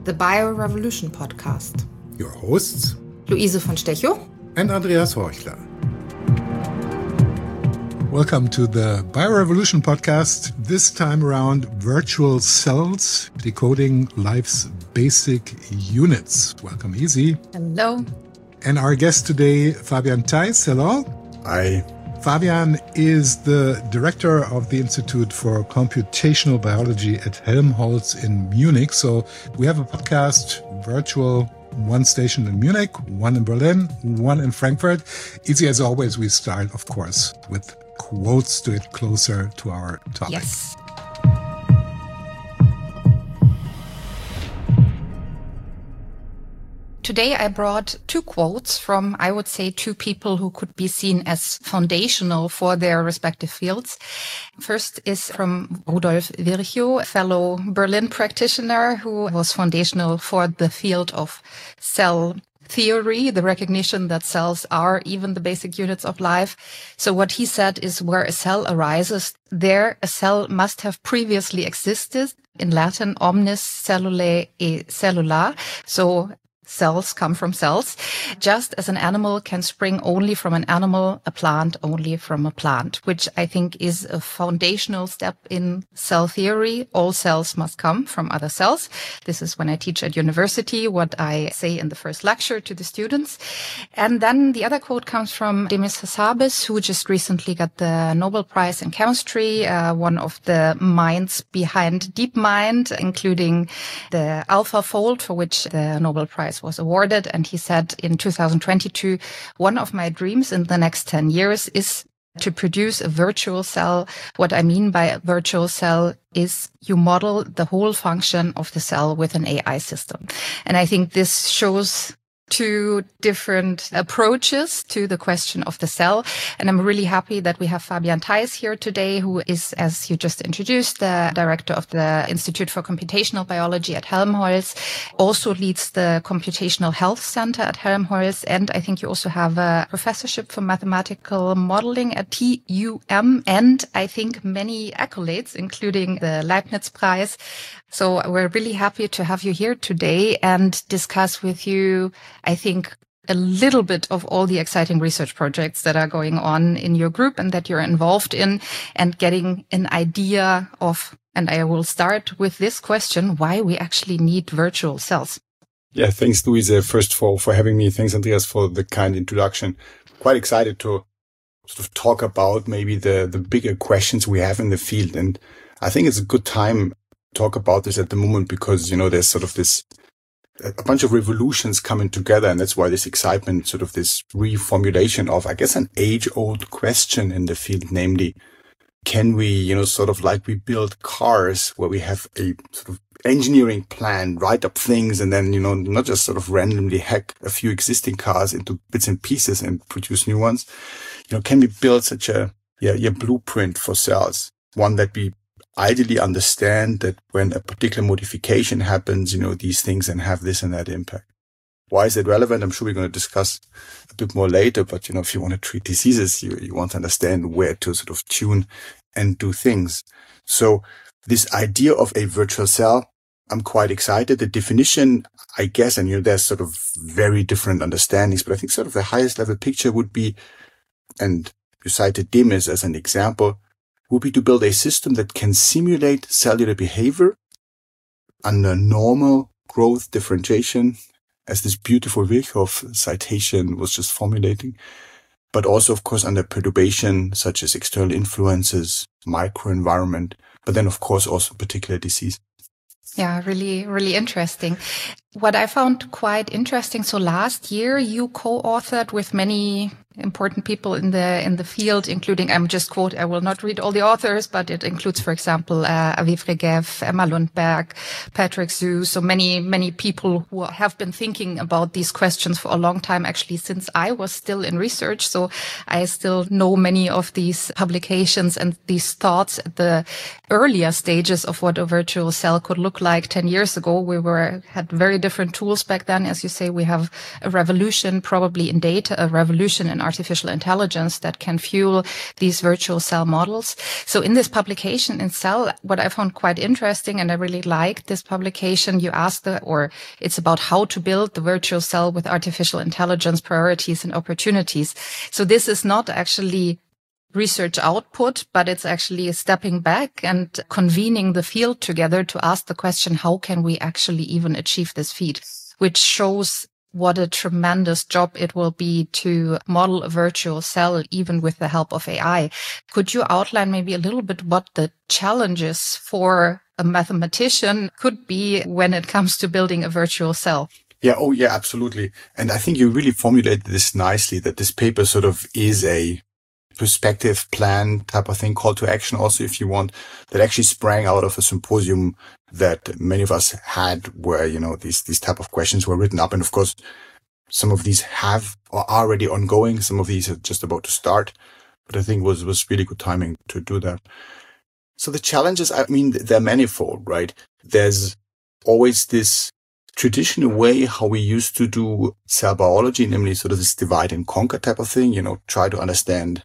the BioRevolution podcast. Your hosts, Luise von Stechow and Andreas Horchler. Welcome to the BioRevolution podcast. This time around, virtual cells, decoding life's basic units. Welcome, Easy. Hello. And our guest today, Fabian Theis. Hello. Hi. Fabian is the director of the Institute for Computational Biology at Helmholtz in Munich. So we have a podcast, virtual, one station in Munich, one in Berlin, one in Frankfurt. Easy as always, we start, of course, with quotes to get closer to our topic. Yes. Today I brought two quotes from, I would say, two people who could be seen as foundational for their respective fields. First is from Rudolf Virchow, a fellow Berlin practitioner who was foundational for the field of cell theory, the recognition that cells are even the basic units of life. So what he said is where a cell arises, there a cell must have previously existed. In Latin, omnis cellulae e cellula. So cells come from cells. Just as an animal can spring only from an animal, a plant only from a plant, which I think is a foundational step in cell theory. All cells must come from other cells. This is when I teach at university, what I say in the first lecture to the students. And then the other quote comes from Demis Hassabis, who just recently got the Nobel Prize in Chemistry, one of the minds behind DeepMind, including the AlphaFold, for which the Nobel Prize was awarded. And he said in 2022, one of my dreams in the next 10 years is to produce a virtual cell. What I mean by a virtual cell is you model the whole function of the cell with an AI system. And I think this shows two different approaches to the question of the cell. And I'm really happy that we have Fabian Theis here today, who is, as you just introduced, the director of the Institute for Computational Biology at Helmholtz, also leads the Computational Health Center at Helmholtz. And I think you also have a professorship for mathematical modeling at TUM, and I think many accolades, including the Leibniz Prize. So we're really happy to have you here today and discuss with you, I think, a little bit of all the exciting research projects that are going on in your group and that you're involved in, and getting an idea of, and I will start with this question, why we actually need virtual cells. Yeah, thanks, Luise, first for having me. Thanks, Andreas, for the kind introduction. Quite excited to sort of talk about maybe the bigger questions we have in the field. And I think it's a good time talk about this at the moment because, you know, there's sort of a bunch of revolutions coming together. And that's why this excitement, sort of this reformulation of, I guess, an age-old question in the field, namely, can we, you know, sort of like we build cars where we have a sort of engineering plan, write up things, and then, you know, not just sort of randomly hack a few existing cars into bits and pieces and produce new ones. You know, can we build such a blueprint for cells, one that we ideally understand that when a particular modification happens, you know, these things and have this and that impact. Why is it relevant? I'm sure we're going to discuss a bit more later, but, you know, if you want to treat diseases, you want to understand where to sort of tune and do things. So this idea of a virtual cell, I'm quite excited. The definition, I guess, and, you know, there's sort of very different understandings, but I think sort of the highest level picture would be, and you cited Demis as an example, would be to build a system that can simulate cellular behavior under normal growth differentiation, as this beautiful Virchow citation was just formulating, but also, of course, under perturbation, such as external influences, microenvironment, but then, of course, also particular disease. Yeah, really, really interesting. What I found quite interesting, so last year you co-authored with many important people in the field, including, I will not read all the authors, but it includes, for example, Aviv Regev, Emma Lundberg, Patrick Zhu, so many people who have been thinking about these questions for a long time, actually, since I was still in research. So I still know many of these publications and these thoughts at the earlier stages of what a virtual cell could look like 10 years ago. We had very different tools back then. As you say, we have a revolution probably in data, a revolution in artificial intelligence that can fuel these virtual cell models. So in this publication in Cell, what I found quite interesting, and I really liked this publication, you asked it's about how to build the virtual cell with artificial intelligence priorities and opportunities. So this is not actually research output, but it's actually stepping back and convening the field together to ask the question, how can we actually even achieve this feat? Which shows what a tremendous job it will be to model a virtual cell, even with the help of AI. Could you outline maybe a little bit what the challenges for a mathematician could be when it comes to building a virtual cell? Yeah. Oh, yeah, absolutely. And I think you really formulated this nicely, that this paper sort of is a perspective plan type of thing, call to action also, if you want, that actually sprang out of a symposium that many of us had where, these type of questions were written up. And of course, some of these have or are already ongoing. Some of these are just about to start, but I think was really good timing to do that. So the challenges, they're manifold, right? There's always this traditional way how we used to do cell biology, namely sort of this divide and conquer type of thing, try to understand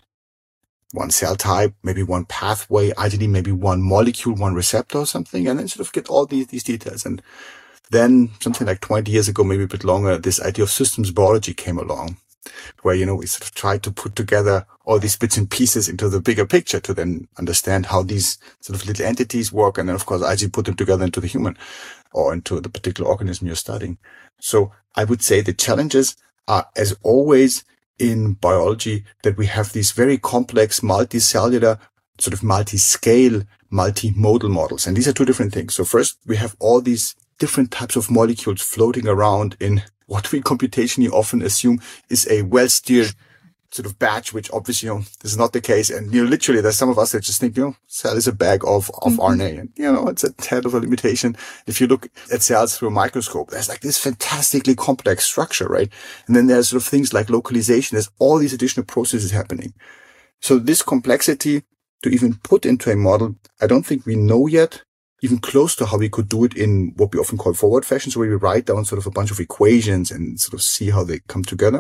one cell type, maybe one pathway, ideally maybe one molecule, one receptor or something, and then sort of get all these details. And then something like 20 years ago, maybe a bit longer, this idea of systems biology came along, where, we sort of tried to put together all these bits and pieces into the bigger picture to then understand how these sort of little entities work. And then, of course, actually put them together into the human or into the particular organism you're studying. So I would say the challenges are, as always, in biology, that we have these very complex multicellular, sort of multi-scale, multimodal models. And these are two different things. So first, we have all these different types of molecules floating around in what we computationally often assume is a well-steered sort of batch, which obviously, this is not the case. And, literally there's some of us that just think, cell is a bag of RNA. And, it's a tad of a limitation. If you look at cells through a microscope, there's like this fantastically complex structure, right? And then there's sort of things like localization. There's all these additional processes happening. So this complexity to even put into a model, I don't think we know yet, even close to how we could do it in what we often call forward fashion. So where we write down sort of a bunch of equations and sort of see how they come together.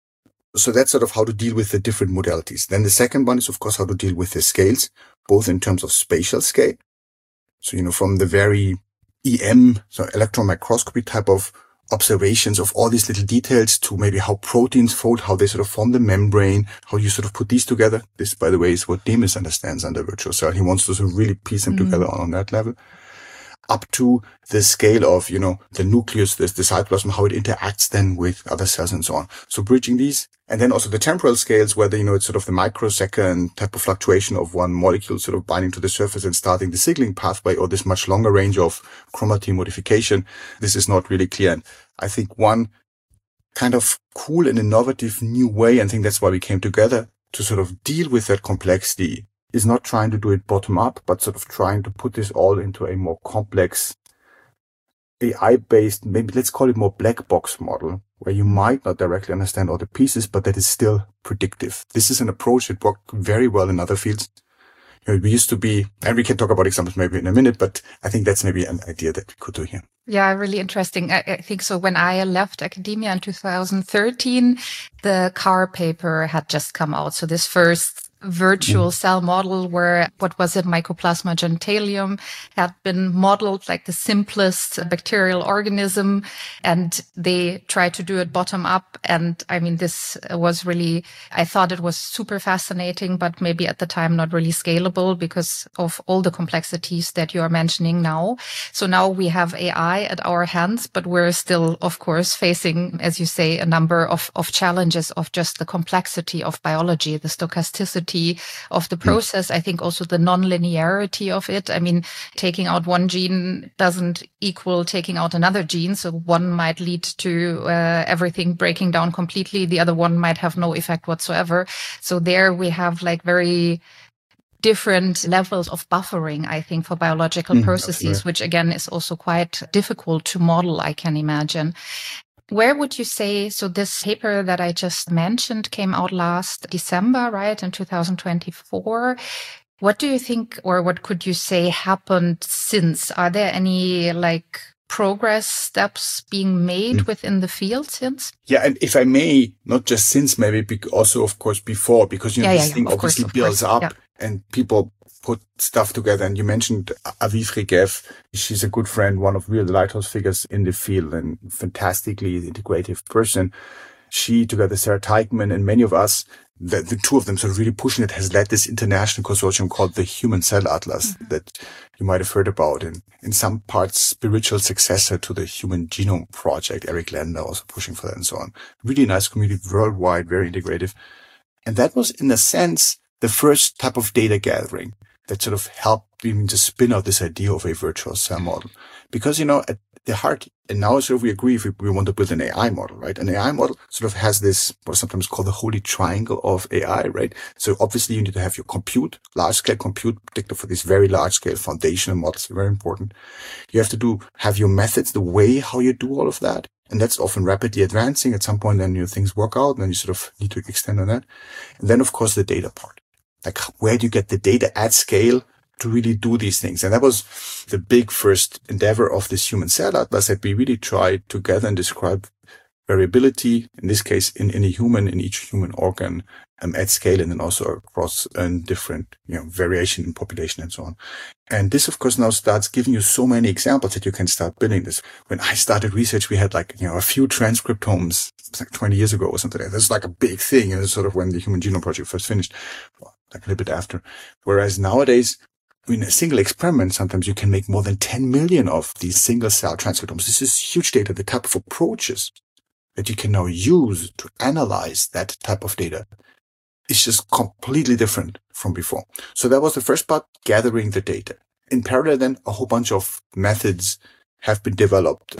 So that's sort of how to deal with the different modalities. Then the second one is, of course, how to deal with the scales, both in terms of spatial scale. So, from the very EM, so electron microscopy type of observations of all these little details to maybe how proteins fold, how they sort of form the membrane, how you sort of put these together. This, by the way, is what Demis understands under virtual cell. He wants to sort of really piece them together on that level. Up to the scale of, the nucleus, the cytoplasm, how it interacts then with other cells and so on. So bridging these, and then also the temporal scales, whether, it's sort of the microsecond type of fluctuation of one molecule sort of binding to the surface and starting the signaling pathway, or this much longer range of chromatin modification. This is not really clear. And I think one kind of cool and innovative new way, and I think that's why we came together to sort of deal with that complexity, is not trying to do it bottom up, but sort of trying to put this all into a more complex AI-based, maybe let's call it more black box model, where you might not directly understand all the pieces, but that is still predictive. This is an approach that worked very well in other fields. We used to be, and we can talk about examples maybe in a minute, but I think that's maybe an idea that we could do here. Yeah, really interesting. I think so. When I left academia in 2013, the CAR paper had just come out. So this first virtual cell model where, Mycoplasma genitalium had been modeled like the simplest bacterial organism, and they tried to do it bottom up. And this was really, I thought it was super fascinating, but maybe at the time not really scalable because of all the complexities that you are mentioning now. So now we have AI at our hands, but we're still, of course, facing, as you say, a number of challenges of just the complexity of biology, the stochasticity of the process. I think also the non-linearity of it. Taking out one gene doesn't equal taking out another gene. So one might lead to everything breaking down completely. The other one might have no effect whatsoever. So there we have like very different levels of buffering, I think, for biological processes, which again is also quite difficult to model, I can imagine. Where would you say, so this paper that I just mentioned came out last December, right, in 2024. What do you think, or what could you say happened since? Are there any progress steps being made within the field since? Yeah, and if I may, not just since, maybe also, of course, before, because, this thing obviously builds up and people put stuff together. And you mentioned Aviv Regev. She's a good friend, one of real lighthouse figures in the field and fantastically integrative person. She, together Sarah Teichmann and many of us, the two of them sort of really pushing it, has led this international consortium called the Human Cell Atlas that you might have heard about, and in some parts spiritual successor to the Human Genome Project. Eric Lander also pushing for that and so on. Really nice community worldwide, very integrative. And that was, in a sense, the first type of data gathering that sort of helped even to spin out this idea of a virtual cell model. Because, at the heart, and now sort of we agree if we want to build an AI model, right? An AI model sort of has this, what is sometimes called the holy triangle of AI, right? So obviously you need to have your compute, large-scale compute, particularly for these very large-scale foundational models, very important. You have to have your methods, the way how you do all of that. And that's often rapidly advancing. At some point, then things work out, and then you sort of need to extend on that. And then, of course, the data part. Like, where do you get the data at scale to really do these things? And that was the big first endeavor of this Human Cell Atlas, that we really tried to gather and describe variability, in this case, in each human organ, at scale, and then also across different, variation in population and so on. And this, of course, now starts giving you so many examples that you can start building this. When I started research, we had a few transcriptomes, like 20 years ago or something. That's like a big thing. And it's sort of when the Human Genome Project first finished, like a little bit after. Whereas nowadays, in a single experiment, sometimes you can make more than 10 million of these single cell transcriptomes. This is huge data. The type of approaches that you can now use to analyze that type of data is just completely different from before. So that was the first part, gathering the data. In parallel, then, a whole bunch of methods have been developed.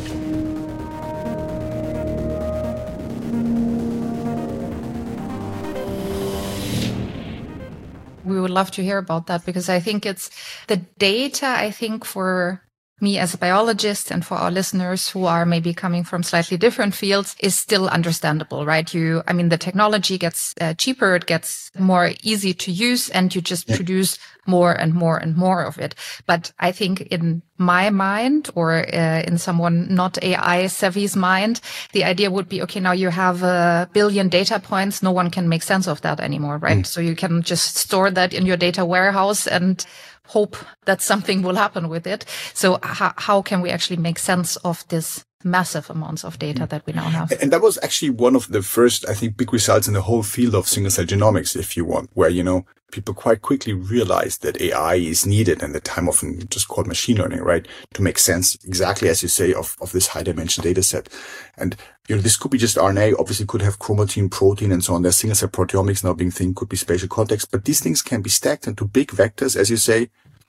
We would love to hear about that, because I think it's the data, for me as a biologist and for our listeners who are maybe coming from slightly different fields, is still understandable, right? The technology gets cheaper, it gets more easy to use, and you just produce more and more and more of it. But I think in my mind, or in someone not AI savvy's mind, the idea would be, okay, now you have 1 billion data points. No one can make sense of that anymore, right? So you can just store that in your data warehouse and hope that something will happen with it. So how can we actually make sense of this massive amounts of data that we now have? And that was actually one of the first, big results in the whole field of single-cell genomics, if you want, where, people quite quickly realized that AI is needed, and the time often just called machine learning, right? To make sense, exactly as you say, of this high-dimension data set. And, this could be just RNA, obviously could have chromatin, protein, and so on. There's single-cell proteomics now being thing, could be spatial context, but these things can be stacked into big vectors, as you say,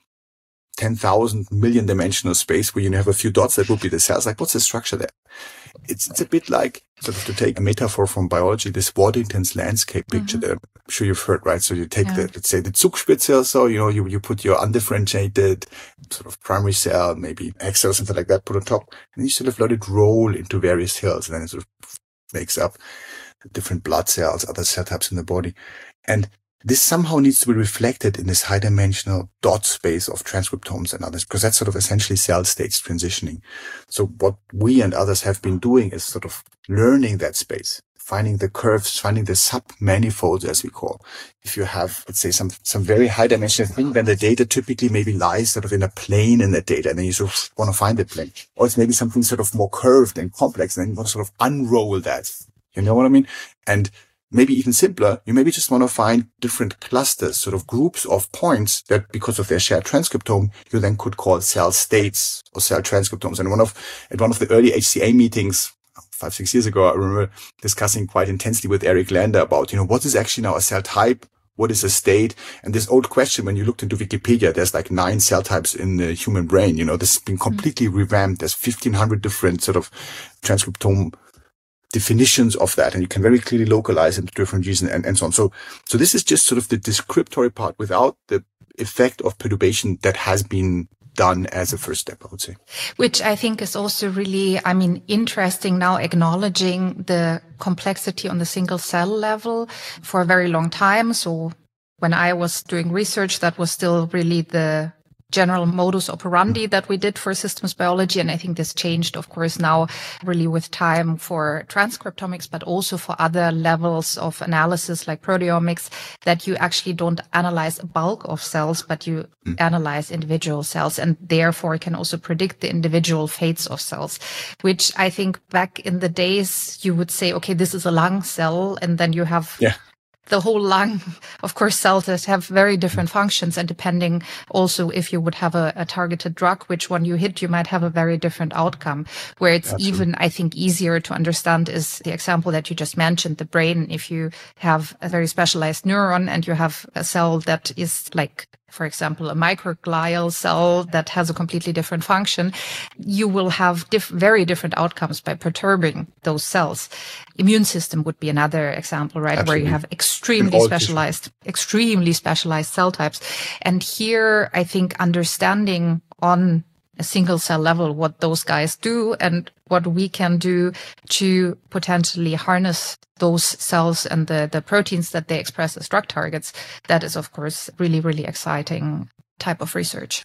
10,000 million dimensional space where you have a few dots that would be the cells. Like, what's the structure there? It's a bit like, sort of to take a metaphor from biology, this Waddington's landscape picture that I'm sure you've heard, right? So you take let's say the Zugspitze, so, you put your undifferentiated sort of primary cell, maybe X cell, something like that, put on top, and you sort of let it roll into various hills, and then it sort of makes up different blood cells, other cell types in the body. And this somehow needs to be reflected in this high-dimensional dot space of transcriptomes and others, because that's sort of essentially cell states transitioning. So what we and others have been doing is sort of learning that space, finding the curves, finding the sub-manifolds, as we call. If you have, let's say, some very high-dimensional thing, then the data typically maybe lies sort of in a plane in that data, and then you sort of want to find the plane. Or it's maybe something sort of more curved and complex, and then you want to sort of unroll that. You know what I mean? And maybe even simpler, you maybe just want to find different clusters, sort of groups of points that, because of their shared transcriptome, you then could call cell states or cell transcriptomes. And at one of the early HCA meetings 5-6 years ago, I remember discussing quite intensely with Eric Lander about, what is actually now a cell type? What is a state? And this old question, when you looked into Wikipedia, there's like 9 cell types in the human brain. This has been completely revamped. There's 1,500 different sort of transcriptome definitions of that, and you can very clearly localize into different regions and so on. So this is just sort of the descriptory part without the effect of perturbation that has been done as a first step, I would say. Which I think is also really, interesting now, acknowledging the complexity on the single cell level for a very long time. So when I was doing research, that was still really the general modus operandi that we did for systems biology. And I think this changed, of course, now really with time for transcriptomics, but also for other levels of analysis like proteomics, that you actually don't analyze a bulk of cells, but you analyze individual cells, and therefore can also predict the individual fates of cells, which I think back in the days you would say, okay, this is a lung cell, and then you have the whole lung, of course, cells that have very different functions. And depending also if you would have a targeted drug, which one you hit, you might have a very different outcome. Where it's even, I think, easier to understand is the example that you just mentioned, the brain. If you have a very specialized neuron and you have a cell that is like, for example, a microglial cell that has a completely different function, you will have very different outcomes by perturbing those cells. Immune system would be another example, right? Absolutely. Where you have extremely specialized cell types. And here, I think understanding on a single cell level what those guys do and what we can do to potentially harness those cells and the proteins that they express as drug targets, that is, of course, really, really exciting type of research.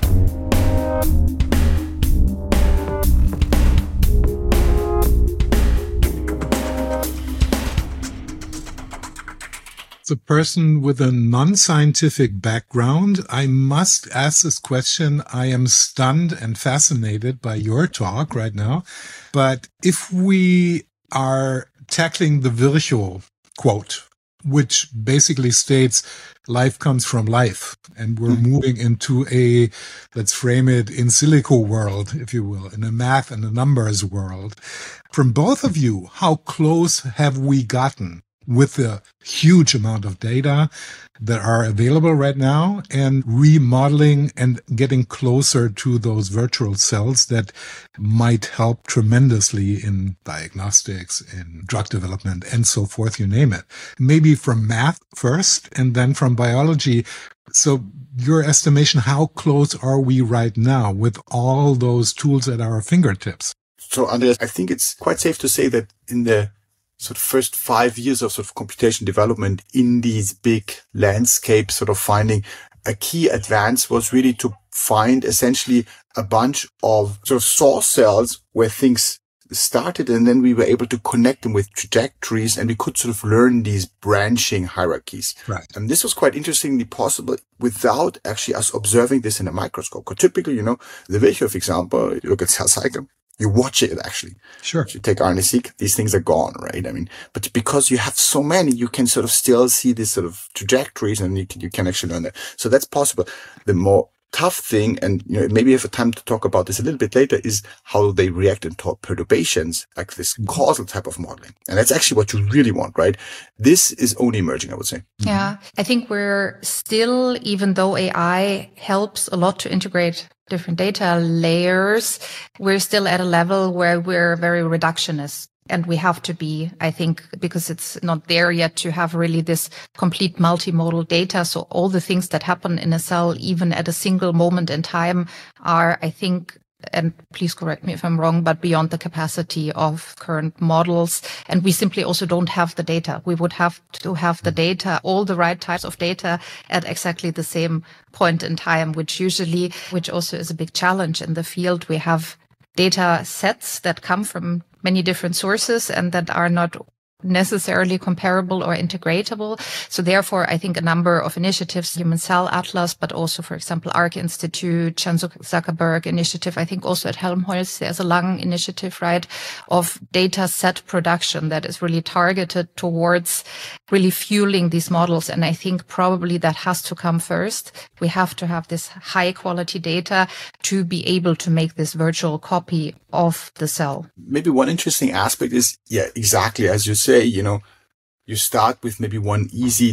A person with a non-scientific background, I must ask this question. I am stunned and fascinated by your talk right now. But if we are tackling the Virchow quote, which basically states life comes from life, and we're moving into a, let's frame it, in silico world, if you will, in a math and a numbers world. From both of you, how close have we gotten with the huge amount of data that are available right now and remodeling and getting closer to those virtual cells that might help tremendously in diagnostics, in drug development, and so forth, you name it? Maybe from math first and then from biology. So your estimation, how close are we right now with all those tools at our fingertips? So, Andreas, I think it's quite safe to say that in the sort of first 5 years of sort of computation development in these big landscapes, sort of finding a key advance was really to find essentially a bunch of sort of source cells where things started, and then we were able to connect them with trajectories, and we could sort of learn these branching hierarchies. Right. And this was quite interestingly possible without actually us observing this in a microscope. Because typically, you know, the Virchow example, you look at cell cycle, you watch it actually. Sure. If you take RNA-seq, these things are gone, right? I mean, but because you have so many, you can sort of still see these sort of trajectories, and you can actually learn that. So that's possible. The more tough thing, and you know, maybe have a time to talk about this a little bit later, is how they react to perturbations, like this causal type of modeling. And that's actually what you really want, right? This is only emerging, I would say. Yeah. I think we're still, even though AI helps a lot to integrate different data layers, we're still at a level where we're very reductionist. And we have to be, I think, because it's not there yet to have really this complete multimodal data. So all the things that happen in a cell, even at a single moment in time, are, I think, and please correct me if I'm wrong, but beyond the capacity of current models. And we simply also don't have the data. We would have to have the data, all the right types of data at exactly the same point in time, which also is a big challenge in the field. We have data sets that come from many different sources and that are not necessarily comparable or integratable. So therefore, I think a number of initiatives, Human Cell Atlas, but also, for example, ARC Institute, Chan Zuckerberg initiative. I think also at Helmholtz, there's a long initiative, right, of data set production that is really targeted towards really fueling these models. And I think probably that has to come first. We have to have this high quality data to be able to make this virtual copy of the cell. Maybe one interesting aspect is, yeah, exactly as you say, you know, you start with maybe one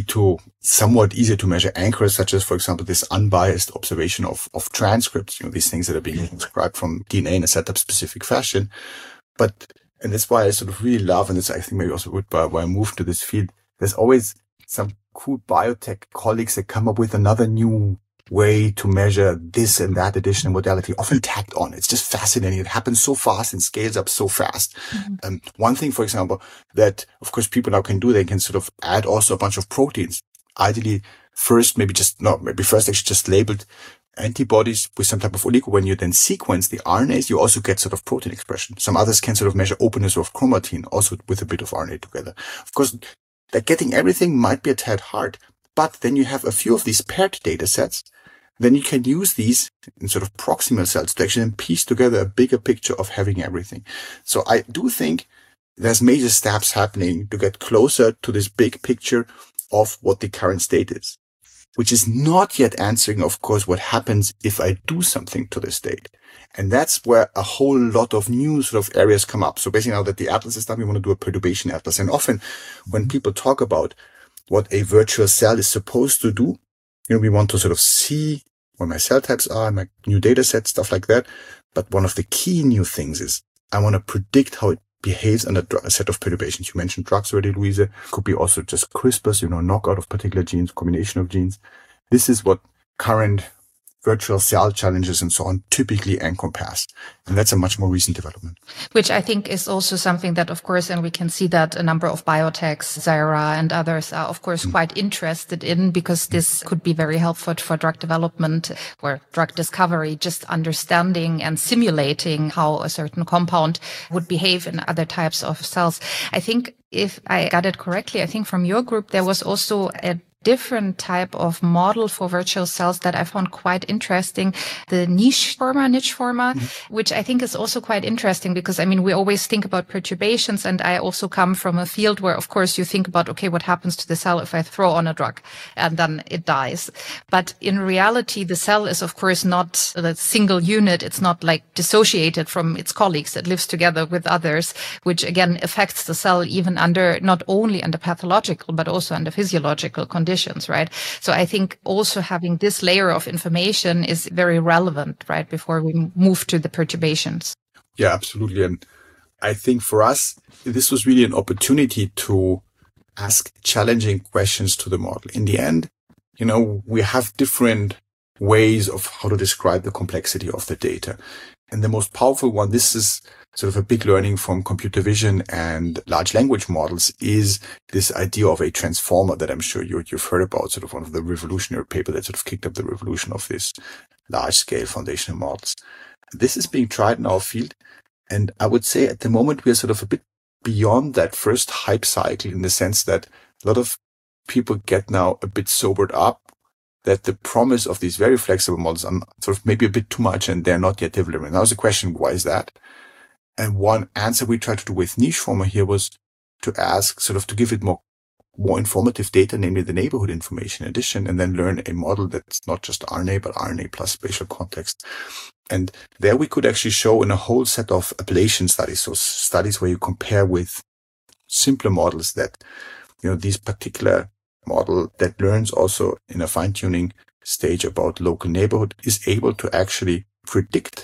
somewhat easier to measure anchors, such as, for example, this unbiased observation of transcripts, you know, these things that are being transcribed from DNA in a setup specific fashion. And that's why I sort of really love, and it's, I think maybe also why I moved to this field, there's always some cool biotech colleagues that come up with another new way to measure this and that additional modality, often tacked on. It's just fascinating. It happens so fast and scales up so fast. Mm-hmm. One thing, for example, that of course people now can do, they can sort of add also a bunch of proteins. Ideally, first actually just labeled antibodies with some type of oligo. When you then sequence the RNAs, you also get sort of protein expression. Some others can sort of measure openness of chromatin, also with a bit of RNA together. Of course, that getting everything might be a tad hard, but then you have a few of these paired data sets. Then you can use these in sort of proximal cells to actually then piece together a bigger picture of having everything. So I do think there's major steps happening to get closer to this big picture of what the current state is, which is not yet answering, of course, what happens if I do something to the state. And that's where a whole lot of new sort of areas come up. So basically now that the atlas is done, we want to do a perturbation atlas. And often when people talk about what a virtual cell is supposed to do, we want to sort of see where my cell types are, my new data sets, stuff like that. But one of the key new things is I want to predict how it behaves under a set of perturbations. You mentioned drugs already, Louise. Could be also just CRISPRs, knockout of particular genes, combination of genes. This is what current virtual cell challenges and so on typically encompass. And that's a much more recent development. Which I think is also something that, of course, and we can see that a number of biotechs, Zyra and others are, of course, quite interested in, because this could be very helpful for drug development or drug discovery, just understanding and simulating how a certain compound would behave in other types of cells. I think if I got it correctly, I think from your group, there was also a different type of model for virtual cells that I found quite interesting, the niche former, which I think is also quite interesting because, we always think about perturbations, and I also come from a field where, of course, you think about, okay, what happens to the cell if I throw on a drug and then it dies. But in reality, the cell is, of course, not a single unit. It's not like dissociated from its colleagues. It lives together with others, which again affects the cell even under, not only under pathological, but also under physiological conditions. Right? So I think also having this layer of information is very relevant, right, before we move to the perturbations. Yeah, absolutely. And I think for us, this was really an opportunity to ask challenging questions to the model. In the end, we have different ways of how to describe the complexity of the data. And the most powerful one, this is sort of a big learning from computer vision and large language models, is this idea of a transformer that I'm sure you've heard about, sort of one of the revolutionary papers that sort of kicked up the revolution of this large scale foundational models. This is being tried in our field. And I would say at the moment, we are sort of a bit beyond that first hype cycle, in the sense that a lot of people get now a bit sobered up that the promise of these very flexible models are sort of maybe a bit too much and they're not yet delivering. Now, the question, why is that? And one answer we tried to do with niche former here was to ask, sort of to give it more informative data, namely the neighborhood information in addition, and then learn a model that's not just RNA, but RNA plus spatial context. And there we could actually show in a whole set of ablation studies, so studies where you compare with simpler models that, these particular model that learns also in a fine-tuning stage about local neighborhood is able to actually predict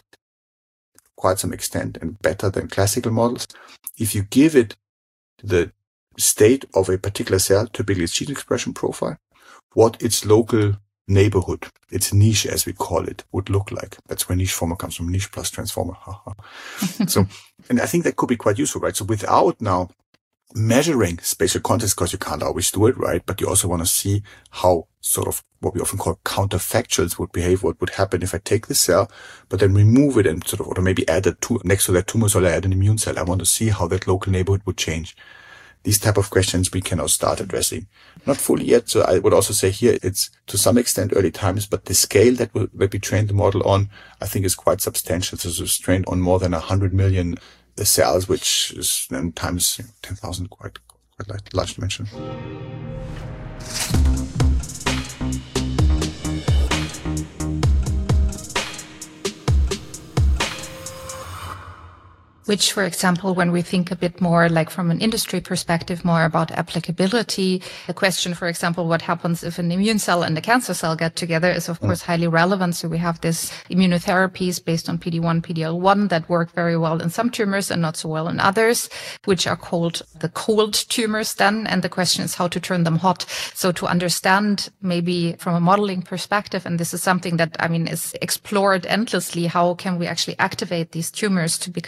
quite some extent and better than classical models. If you give it the state of a particular cell, typically its gene expression profile, what its local neighborhood, its niche as we call it, would look like. That's where niche former comes from, niche plus transformer. So, and I think that could be quite useful, right? So without now measuring spatial context, because you can't always do it, right? But you also want to see how sort of what we often call counterfactuals would behave, what would happen if I take the cell, but then remove it and sort of, or maybe add next to that tumor cell, I add an immune cell. I want to see how that local neighborhood would change. These type of questions we can now start addressing. Not fully yet. So I would also say here it's to some extent early times, but the scale that will be trained the model on, I think is quite substantial. So it's trained on more than 100 million cells, which is then times 10,000, quite large dimension. Which, for example, when we think a bit more like from an industry perspective, more about applicability, the question, for example, what happens if an immune cell and a cancer cell get together is, of course, highly relevant. So we have this immunotherapies based on PD-1, PD-L1 that work very well in some tumors and not so well in others, which are called the cold tumors then. And the question is how to turn them hot. So to understand maybe from a modeling perspective, and this is something that, is explored endlessly, how can we actually activate these tumors to become more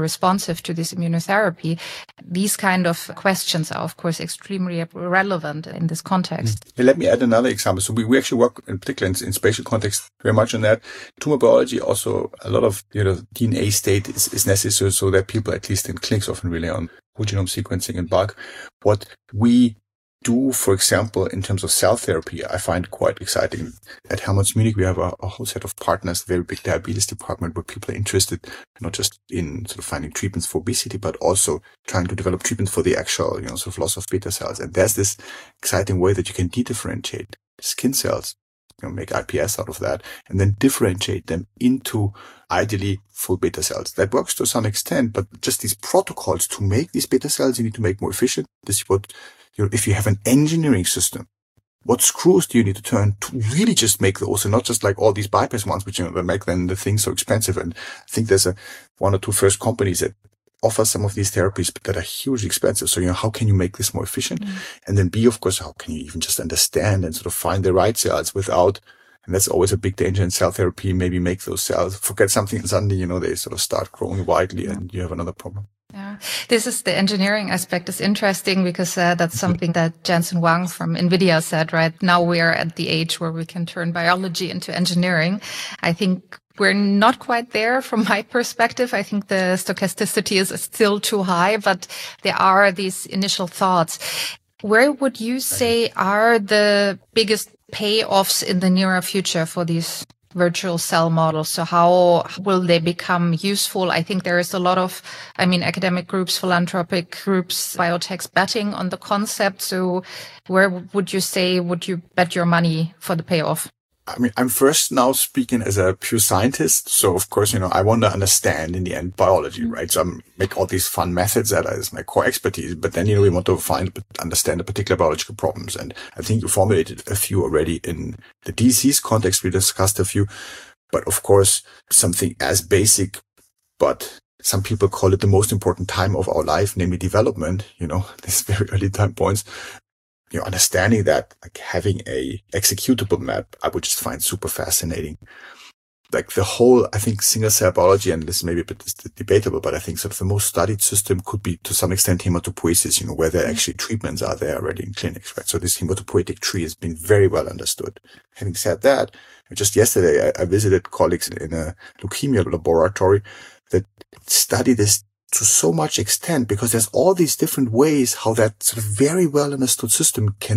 responsive to this immunotherapy? These kind of questions are, of course, extremely relevant in this context. Let me add another example. So we actually work in particular in spatial context very much on that. Tumor biology also, a lot of, DNA state is necessary so that people, at least in clinics, often rely on whole genome sequencing in bulk. What we do, for example, in terms of cell therapy, I find quite exciting. At Helmholtz Munich, we have a whole set of partners, very big diabetes department, where people are interested not just in sort of finding treatments for obesity, but also trying to develop treatments for the actual, sort of loss of beta cells. And there's this exciting way that you can dedifferentiate skin cells, make iPS out of that, and then differentiate them into ideally full beta cells. That works to some extent, but just these protocols to make these beta cells, you need to make more efficient. This is what, if you have an engineering system, what screws do you need to turn to really just make those, and not just like all these bypass ones, which, that make then the thing so expensive. And I think there's one or two first companies that offer some of these therapies, but that are hugely expensive. So, how can you make this more efficient? And then B, of course, how can you even just understand and sort of find the right cells without, and that's always a big danger in cell therapy, maybe make those cells forget something and suddenly, they sort of start growing widely and you have another problem. Yeah, this is the engineering aspect is interesting because that's something that Jensen Huang from NVIDIA said, right? Now we're at the age where we can turn biology into engineering. I think we're not quite there from my perspective. I think the stochasticity is still too high, but there are these initial thoughts. Where would you say are the biggest payoffs in the nearer future for these virtual cell models? So how will they become useful? I think there is a lot of, academic groups, philanthropic groups, biotechs betting on the concept. So where would you bet your money for the payoff? I'm first now speaking as a pure scientist. So of course, I want to understand in the end biology, right? So I make all these fun methods that is my core expertise, but then, we want to understand the particular biological problems. And I think you formulated a few already in the disease context. We discussed a few, but of course, something as basic, but some people call it the most important time of our life, namely development, these very early time points. Understanding that, like having a executable map, I would just find super fascinating. Like the whole, I think, single cell biology, and this may be a bit debatable, but I think sort of the most studied system could be to some extent hematopoiesis, where there actually treatments are there already in clinics, right? So this hematopoietic tree has been very well understood. Having said that, just yesterday, I visited colleagues in a leukemia laboratory that study this to so much extent, because there's all these different ways how that sort of very well understood system can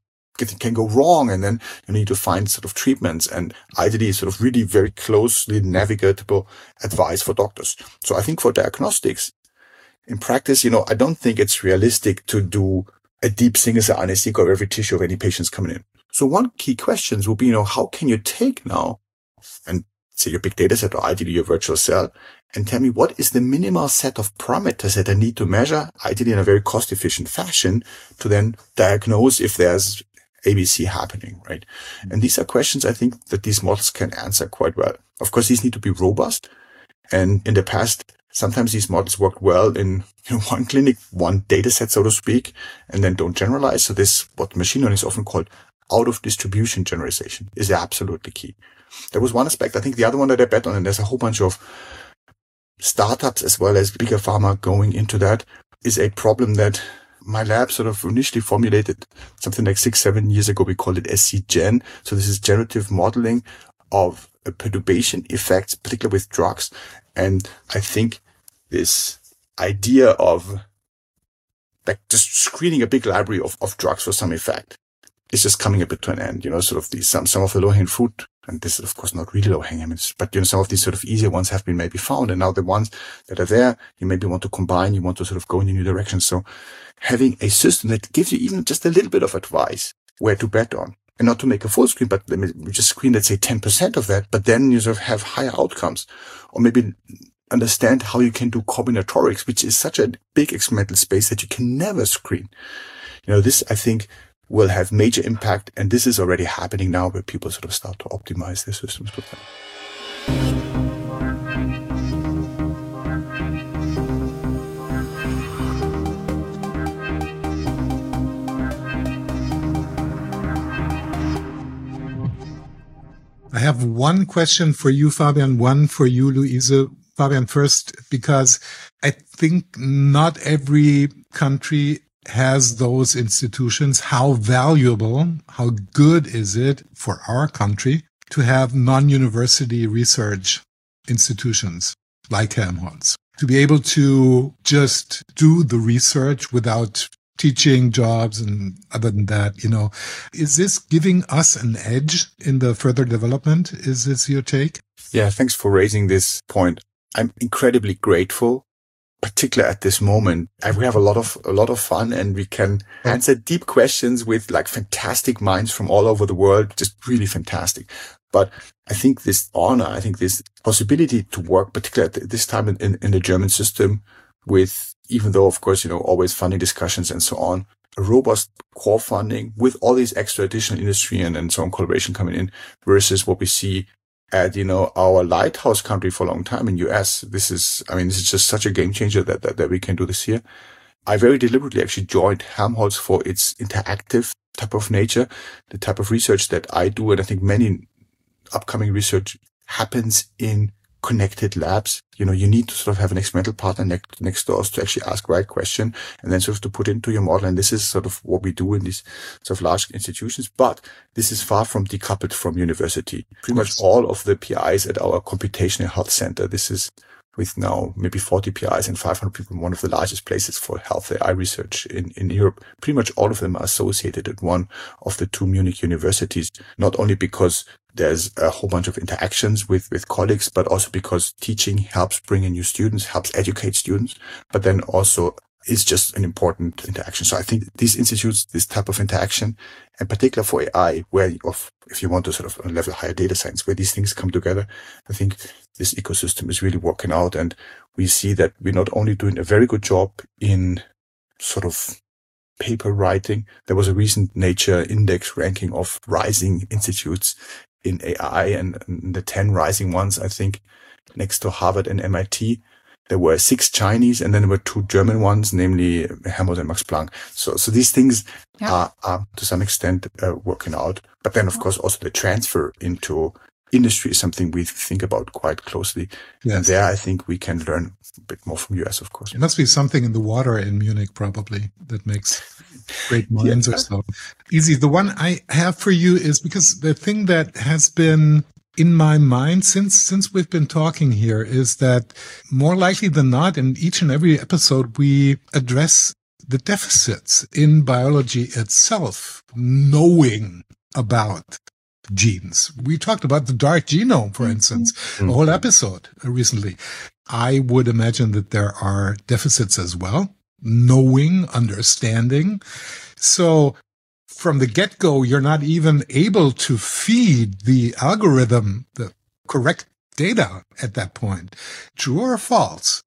go wrong. And then you need to find sort of treatments and ideally sort of really very closely navigatable advice for doctors. So I think for diagnostics, in practice, I don't think it's realistic to do a deep single cell RNA-seq of every tissue of any patients coming in. So one key questions will be, how can you take now and say your big data set or ideally your virtual cell and tell me what is the minimal set of parameters that I need to measure, ideally in a very cost efficient fashion, to then diagnose if there's ABC happening, right? And these are questions I think that these models can answer quite well. Of course, these need to be robust. And in the past, sometimes these models worked well in one clinic, one data set, so to speak, and then don't generalize. So this, what machine learning is often called out of distribution generalization, is absolutely key. There was one aspect. I think the other one that I bet on, and there's a whole bunch of startups as well as bigger pharma going into that, is a problem that my lab sort of initially formulated something like 6-7 years ago. We called it SCGen. So this is generative modeling of perturbation effects, particularly with drugs. And I think this idea of like just screening a big library of drugs for some effect is just coming a bit to an end, sort of these, some of the low-hanging fruit, and this is of course not really low-hanging, but some of these sort of easier ones have been maybe found, and now the ones that are there, you maybe want to combine, you want to sort of go in a new direction. So having a system that gives you even just a little bit of advice where to bet on, and not to make a full screen, but let me just screen, let's say 10% of that, but then you sort of have higher outcomes, or maybe understand how you can do combinatorics, which is such a big experimental space that you can never screen. This, I think, will have major impact, and this is already happening now where people sort of start to optimize their systems with them. I have one question for you, Fabian, one for you, Louise. Fabian, first, because I think not every country has those institutions. How valuable, how good is it for our country to have non-university research institutions like Helmholtz, to be able to just do the research without teaching jobs and other than that, is this giving us an edge in the further development? Is this your take? Yeah, thanks for raising this point. I'm incredibly grateful, particularly at this moment. We have a lot of fun, and we can answer deep questions with like fantastic minds from all over the world, just really fantastic. But I think this honor, this possibility to work, particularly at this time in the German system, with, even though, of course, always funding discussions and so on, a robust core funding with all these extra additional industry and so on collaboration coming in, versus what we see at, our lighthouse country for a long time in US. This is just such a game changer that we can do this here. I very deliberately actually joined Helmholtz for its interactive type of nature, the type of research that I do. And I think many upcoming research happens in connected labs. You need to sort of have an experimental partner next door to actually ask the right question and then sort of to put into your model. And this is sort of what we do in these sort of large institutions. But this is far from decoupled from university. Pretty much all of the PIs at our computational health center, this is with now maybe 40 PIs and 500 people, one of the largest places for health AI research in Europe. Pretty much all of them are associated at one of the two Munich universities, not only because there's a whole bunch of interactions with colleagues, but also because teaching helps bring in new students, helps educate students, but then also is just an important interaction. So I think these institutes, this type of interaction, in particular for AI, if you want to sort of level higher data science, where these things come together, I think this ecosystem is really working out. And we see that we're not only doing a very good job in sort of paper writing. There was a recent Nature Index ranking of rising institutes in AI, and the 10 rising ones, I think, next to Harvard and MIT. There were 6 Chinese, and then there were 2 German ones, namely Helmholtz and Max Planck. So these things are to some extent working out. But then, of course, also the transfer into industry is something we think about quite closely. Yes. And there, I think we can learn a bit more from US, of course. There must be something in the water in Munich, probably, that makes great minds or so. Easy. The one I have for you is, because the thing that has been in my mind since we've been talking here is that more likely than not, in each and every episode, we address the deficits in biology itself, knowing about genes. We talked about the dark genome, for instance, a whole episode recently. I would imagine that there are deficits as well, knowing, understanding. So from the get-go, you're not even able to feed the algorithm the correct data at that point. True or false?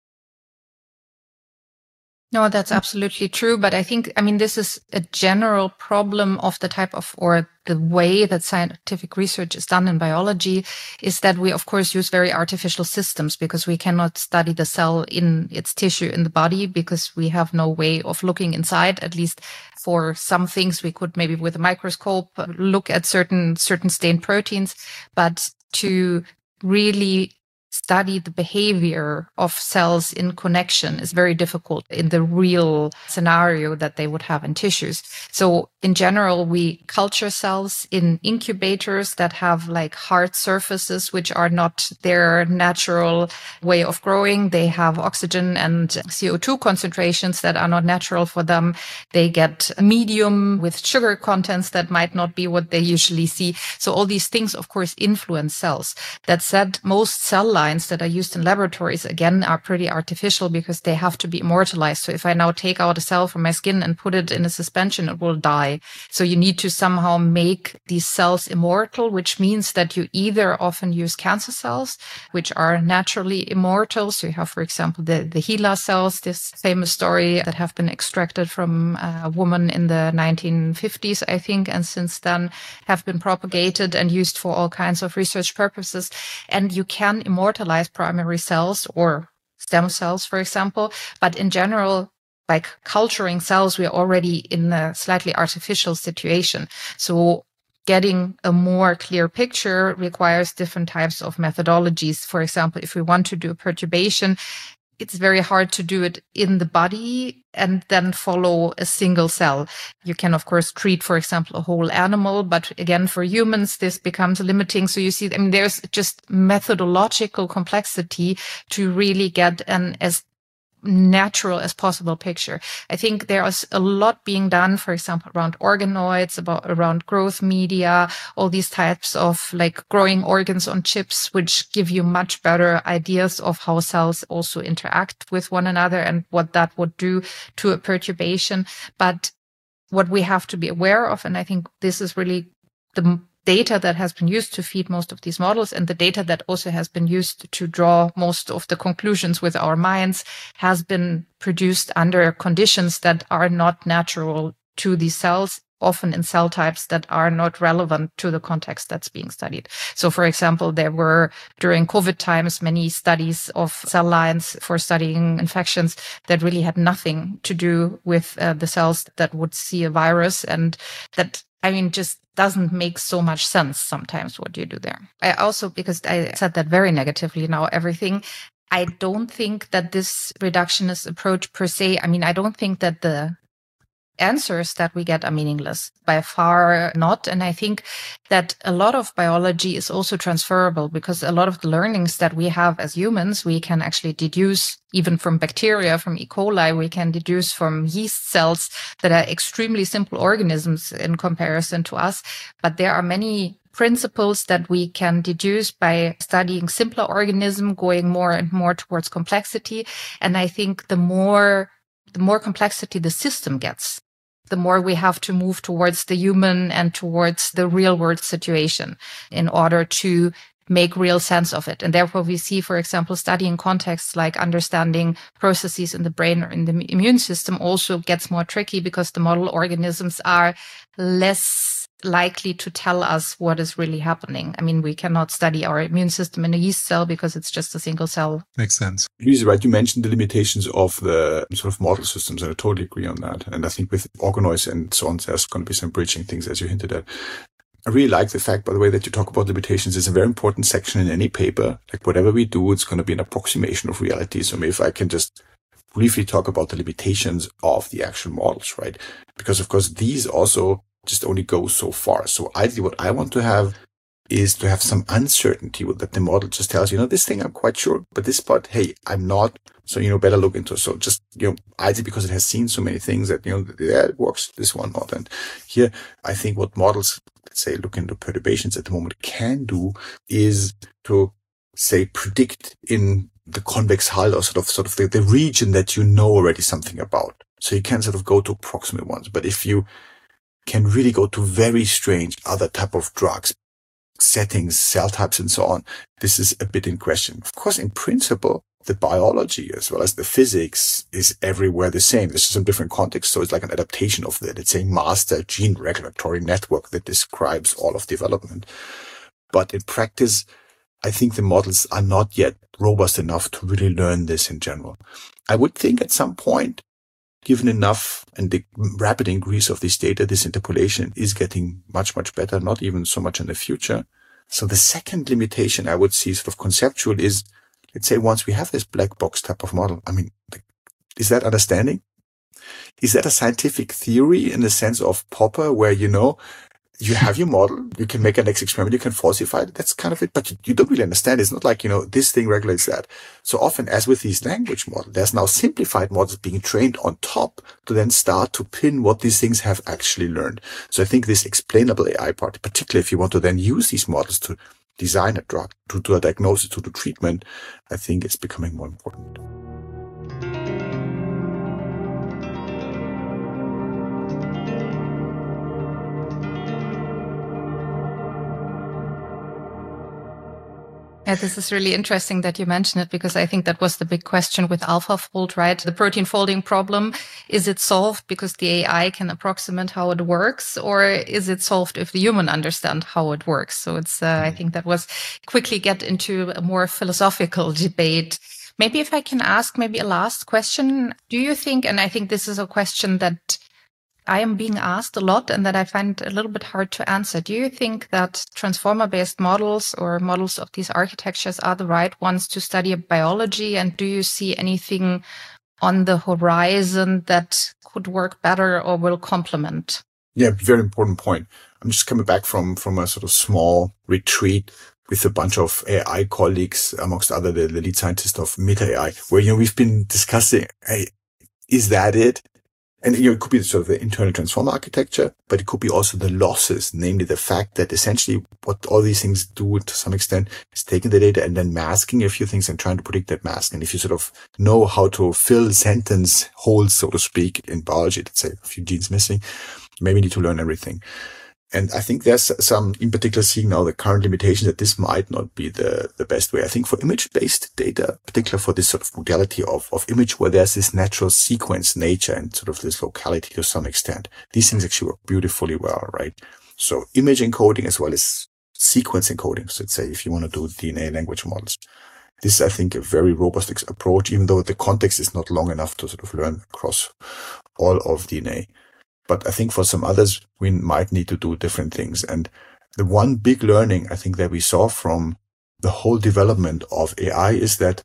No, that's absolutely true. But I think, this is a general problem of the type of, or the way that scientific research is done in biology, is that we, of course, use very artificial systems, because we cannot study the cell in its tissue in the body, because we have no way of looking inside. At least for some things, we could maybe with a microscope look at certain stained proteins, but to really study the behavior of cells in connection is very difficult in the real scenario that they would have in tissues. So in general, we culture cells in incubators that have like hard surfaces, which are not their natural way of growing. They have oxygen and CO2 concentrations that are not natural for them. They get a medium with sugar contents that might not be what they usually see. So all these things, of course, influence cells. That said, most cell lines that are used in laboratories, again, are pretty artificial, because they have to be immortalized. So if I now take out a cell from my skin and put it in a suspension, it will die. So you need to somehow make these cells immortal, which means that you either often use cancer cells, which are naturally immortal. So you have, for example, the HeLa cells, this famous story that have been extracted from a woman in the 1950s, I think, and since then have been propagated and used for all kinds of research purposes. And you can immortalize primary cells or stem cells, for example. But in general, like culturing cells, we're already in a slightly artificial situation. So getting a more clear picture requires different types of methodologies. For example, if we want to do a perturbation, it's very hard to do it in the body and then follow a single cell. You can, of course, treat, for example, a whole animal, but again, for humans, this becomes limiting. So you see, I mean, there's just methodological complexity to really get an as natural as possible picture. I think there is a lot being done, for example, around organoids, around growth media, all these types of like growing organs on chips, which give you much better ideas of how cells also interact with one another and what that would do to a perturbation. But what we have to be aware of, and I think this is really the data that has been used to feed most of these models, and the data that also has been used to draw most of the conclusions with our minds, has been produced under conditions that are not natural to these cells, often in cell types that are not relevant to the context that's being studied. So, for example, there were, during COVID times, many studies of cell lines for studying infections that really had nothing to do with the cells that would see a virus, and that, I mean, just doesn't make so much sense sometimes what you do there. I also, because I said that very negatively now, everything, I don't think that this reductionist approach per se, I mean, I don't think that the answers that we get are meaningless. By far not. And I think that a lot of biology is also transferable, because a lot of the learnings that we have as humans, we can actually deduce even from bacteria, from E. coli, we can deduce from yeast cells that are extremely simple organisms in comparison to us. But there are many principles that we can deduce by studying simpler organisms, going more and more towards complexity. And I think the more complexity the system gets, the more we have to move towards the human and towards the real world situation in order to make real sense of it. And therefore we see, for example, studying contexts like understanding processes in the brain or in the immune system also gets more tricky, because the model organisms are less likely to tell us what is really happening. I mean, we cannot study our immune system in a yeast cell because it's just a single cell. Makes sense. Louise, right, you mentioned the limitations of the sort of model systems, and I totally agree on that. And I think with organoids and so on, there's going to be some bridging things, as you hinted at. I really like the fact, by the way, that you talk about limitations. It's a very important section in any paper. Like whatever we do, it's going to be an approximation of reality. So maybe if I can just briefly talk about the limitations of the actual models, right? Because of course, these also just only go so far. So ideally, what I want to have is to have some uncertainty that the model just tells you, this thing I'm quite sure, but this part, hey, I'm not. So, better look into it. So just, ideally because it has seen so many things that, yeah, it works, this one not. And here, I think what models, let's say, look into perturbations at the moment can do is to say, predict in the convex hull or sort of the region that you know already something about. So you can sort of go to approximate ones. But if you can really go to very strange other type of drugs, settings, cell types, and so on, this is a bit in question. Of course, in principle, the biology as well as the physics is everywhere the same. There's some different contexts. So it's like an adaptation of the, let's say, master gene regulatory network that describes all of development. But in practice, I think the models are not yet robust enough to really learn this in general. I would think at some point, given enough and the rapid increase of this data, this interpolation is getting much, much better, not even so much in the future. So the second limitation I would see sort of conceptual is, let's say once we have this black box type of model, I mean, is that understanding? Is that a scientific theory in the sense of Popper where, you have your model, you can make a next experiment, you can falsify it. That's kind of it, but you don't really understand. It's not like, this thing regulates that. So often, as with these language models, there's now simplified models being trained on top to then start to pin what these things have actually learned. So I think this explainable AI part, particularly if you want to then use these models to design a drug, to do a diagnosis, to do treatment, I think it's becoming more important. Yeah, this is really interesting that you mention it, because I think that was the big question with AlphaFold, right? The protein folding problem, is it solved because the AI can approximate how it works, or is it solved if the human understand how it works? So it's, I think that was quickly get into a more philosophical debate. Maybe if I can ask maybe a last question, do you think, and I think this is a question that I am being asked a lot and that I find a little bit hard to answer. Do you think that transformer-based models or models of these architectures are the right ones to study biology? And do you see anything on the horizon that could work better or will complement? Yeah, very important point. I'm just coming back from a sort of small retreat with a bunch of AI colleagues, amongst other the lead scientist of Meta AI, where, we've been discussing, hey, is that it? And, it could be sort of the internal transformer architecture, but it could be also the losses, namely the fact that essentially what all these things do to some extent is taking the data and then masking a few things and trying to predict that mask. And if you sort of know how to fill sentence holes, so to speak, in biology, let's say a few genes missing, maybe need to learn everything. And I think there's some, in particular, seeing now the current limitation that this might not be the best way. I think for image-based data, particularly for this sort of modality of image where there's this natural sequence nature and sort of this locality to some extent, these things actually work beautifully well, right? So image encoding as well as sequence encoding. So let's say if you want to do DNA language models, this is, I think, a very robust approach, even though the context is not long enough to sort of learn across all of DNA. But I think for some others, we might need to do different things. And the one big learning I think that we saw from the whole development of AI is that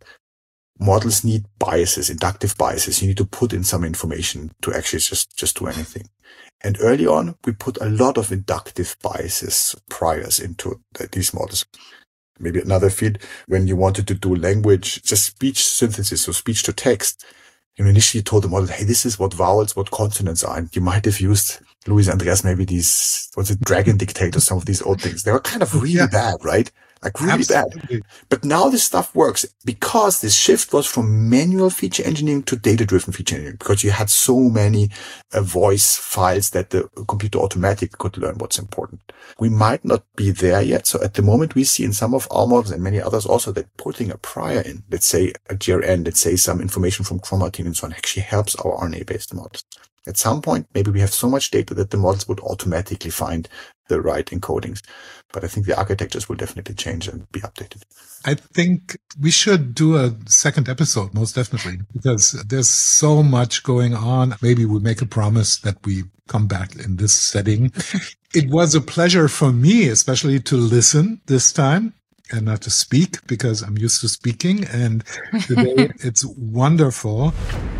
models need biases, inductive biases. You need to put in some information to actually just do anything. And early on, we put a lot of inductive biases, priors into these models. Maybe another field, when you wanted to do language, just speech synthesis, so speech to text, initially told the model, hey, this is what vowels, what consonants are. And you might have used, Luis Andreas, maybe these, Dragon Dictator, some of these old things. They were kind of really bad, right? Like really Absolutely. Bad. But now this stuff works because this shift was from manual feature engineering to data-driven feature engineering, because you had so many voice files that the computer automatically could learn what's important. We might not be there yet. So at the moment we see in some of our models and many others also that putting a prior in, let's say a GRN, let's say some information from chromatin and so on, actually helps our RNA-based models. At some point, maybe we have so much data that the models would automatically find the right encodings. But I think the architectures will definitely change and be updated. I think we should do a second episode, most definitely, because there's so much going on. Maybe we'll make a promise that we come back in this setting. It was a pleasure for me, especially to listen this time and not to speak, because I'm used to speaking. And today it's wonderful.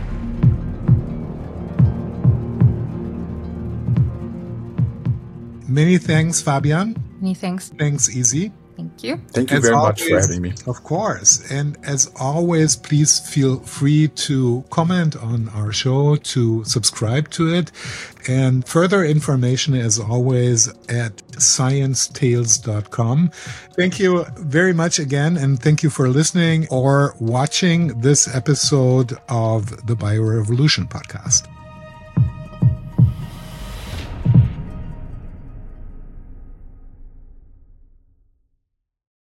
Many thanks, Fabian. Many thanks. Thanks, Easy. Thank you. Thank you very much for having me. Of course. And as always, please feel free to comment on our show, to subscribe to it. And further information, as always, at sciencetales.com. Thank you very much again. And thank you for listening or watching this episode of the BioRevolution podcast.